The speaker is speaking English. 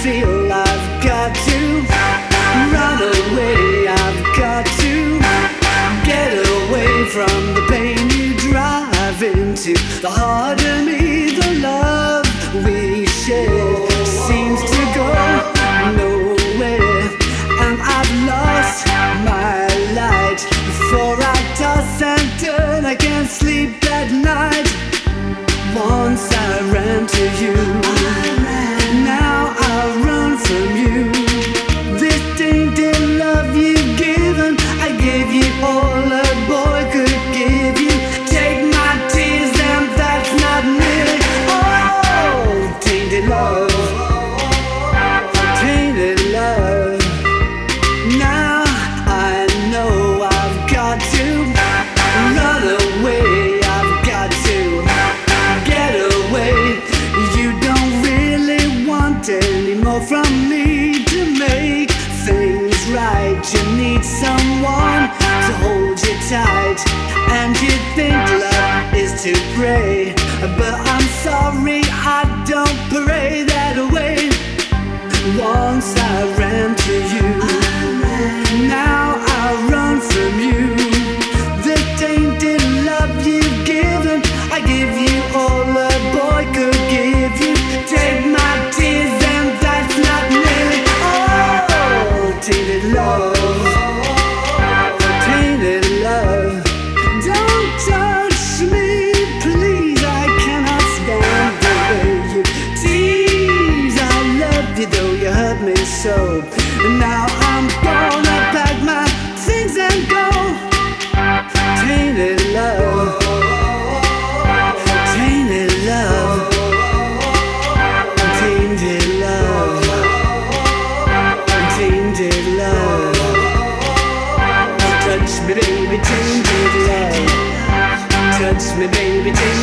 feel I've got to run away. I've got to get away from the pain you drive into the heart of me. The love we share seems to go nowhere, and I've lost my light. Before I toss and turn, I can't sleep at night. Once I ran to you, now I run from you. This tainted love you've given, I gave you all a boy could give you. Take my tears and that's not nearly all. Tainted love, tainted love. Now I know I've got to run away. I've got to get away. You don't really want any more from me to make things right. You need someone to hold you tight, and you think love is to pray, but I'm sorry, I don't pray that way. Once I ran to you, now I run from you. The tainted love you've given, I give you all a boy could give you. Take my tears and that's not nearly all. Tainted love, tainted love. Don't touch me, please, I cannot stand the way you tease. I love you though you hurt me so. Now I'm gonna pack my things and go. Tainted love, tainted love, tainted love, tainted love. Touch me baby, tainted love. Touch me baby, tainted love.